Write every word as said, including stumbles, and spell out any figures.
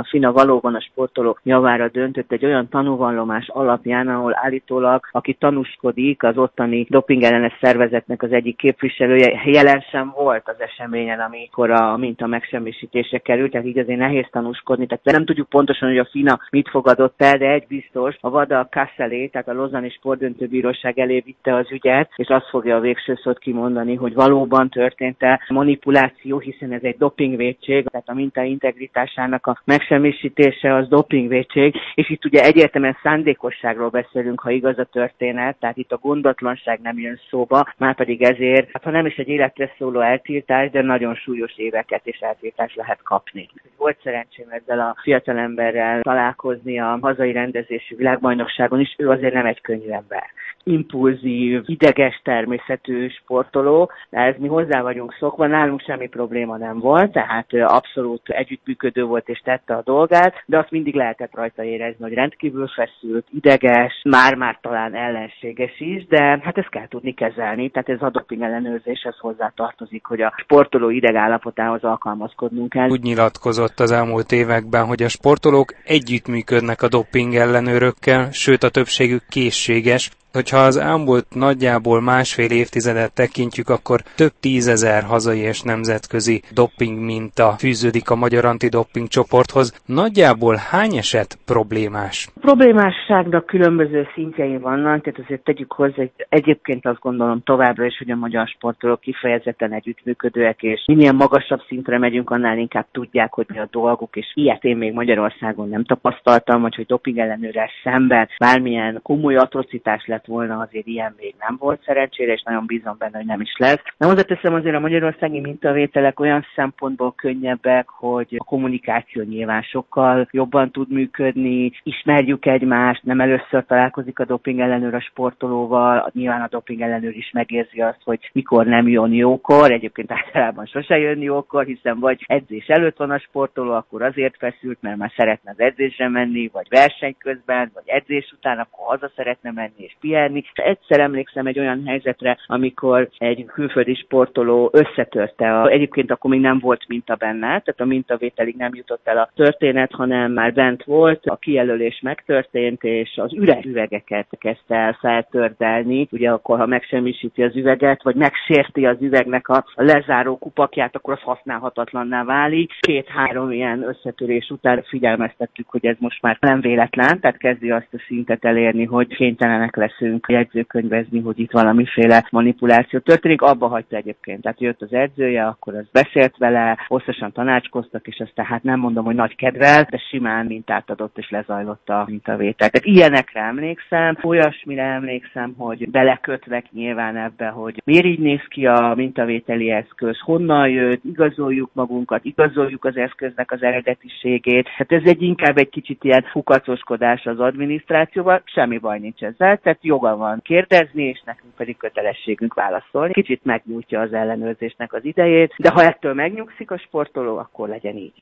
a FINA valóban a sportolók javára döntött egy olyan tanúvallomás alapján, ahol állítólag, aki tanúskodik, az ottani dopingellenes szervezetnek az egyik képviselője jelen sem volt az eseményen, amikor a minta megsemmisítésre került, tehát így azért nehéz tanúskodni. Tehát nem tudjuk pontosan, hogy a FINA mit fogadott el, de egy biztos, a VADA Kassel, tehát a Lausanne Sportdöntőbíróság elé vitte az ügyet, és azt fogja a végső szót kimondani, hogy valóban történt-e manipuláció, hiszen ez egy dopingvétség, tehát a minta integritásának a megsemmisítése az dopingvétség, és itt ugye egyértelműen szándékosságról beszélünk, ha igaz a történet, tehát itt a gondatlanság nem jön szóba, már pedig ezért, hát ha nem is egy életre szóló eltiltás, de nagyon súlyos éveket és eltiltást lehet kapni. Volt szerencsém ezzel a fiatalemberrel találkozni a hazai rendezésű világbajnokságon is, ő azért nem egy könnyű ember. Impulzív, ideges természetű sportoló, de ez mi hozzá vagyunk szokva, nálunk semmi probléma nem volt, tehát abszolút együttműködő volt és tette a dolgát, de azt mindig lehetett rajta érezni, hogy rendkívül feszült, ideges, már-már talán ellenséges is, de hát ezt kell tudni kezelni, tehát ez a doping ellenőrzéshez hozzá tartozik, hogy a sportoló idegállapotához alkalmazkodnunk kell. Úgy nyilatkozott az elmúlt években, hogy a sportolók együttműködnek a doping ellenőrökkel, sőt a többségük készséges. Hogyha az elmúlt nagyjából másfél évtizedet tekintjük, akkor több tízezer hazai és nemzetközi doping minta fűződik a magyar antidoping csoporthoz. Nagyjából hány eset problémás? A problémásságnak különböző szintjei vannak, tehát azért tegyük hozzá, hogy egyébként azt gondolom továbbra is, hogy a magyar sportolók kifejezetten együttműködőek, és minél magasabb szintre megyünk, annál inkább tudják, hogy mi a dolguk, és ilyet én még Magyarországon nem tapasztaltam, vagy hogy doping ellenőrrel szemben bármilyen komoly atrocitás lett volna, azért ilyen még nem volt szerencsére, és nagyon bízom benne, hogy nem is lesz. De hozzáteszem, azért a magyarországi mintavételek olyan szempontból könnyebbek, hogy a kommunikáció nyilván sokkal jobban tud működni, ismerjük egymást, nem először találkozik a doping ellenőr a sportolóval, nyilván a doping ellenőr is megérzi azt, hogy mikor nem jön jókor, egyébként általában sose jön jókor, hiszen vagy edzés előtt van a sportoló, akkor azért feszült, mert már szeretne az edzésre menni, vagy verseny közben, vagy edzés után, akkor haza szeretne menni és pihenni. Egyszer emlékszem egy olyan helyzetre, amikor egy külföldi sportoló összetörte, a, egyébként akkor még nem volt minta benne, tehát a mintavételig nem jutott el a történet, hanem már bent volt, a kijelölés megtörtént, és az üres üvegeket kezdte el feltördelni. Ugye akkor, ha megsemmisíti az üveget, vagy megsérti az üvegnek a lezáró kupakját, akkor az használhatatlanná válik. Két-három ilyen összetörés után figyelmeztettük, hogy ez most már nem véletlen, tehát kezdi azt a szintet elérni, hogy kénytelenek leszünk jegyzőkönyvezni, hogy itt valamiféle manipuláció történik. Abba hagyta egyébként. Tehát jött az edzője, akkor az beszélt vele, hosszasan tanácskoztak, és azt tehát nem mondom, hogy nagy kedvel, de simán mintát adott, és lezajlott a mintavétel. Tehát ilyenekre emlékszem, olyasmire emlékszem, hogy belekötvek nyilván ebbe, hogy miért így néz ki a mintavételi eszköz, honnan jött, igazoljuk magunkat, igazoljuk az eszköznek az eredetiségét. Hát ez egy inkább egy kicsit ilyen fukacoskodás az adminisztrációval, semmi baj nincs ezzel, tehát joga van kérdezni, és nekünk pedig kötelességünk válaszolni. Kicsit megnyújtja az ellenőrzésnek az idejét, de ha ettől megnyugszik a sportoló, akkor legyen így.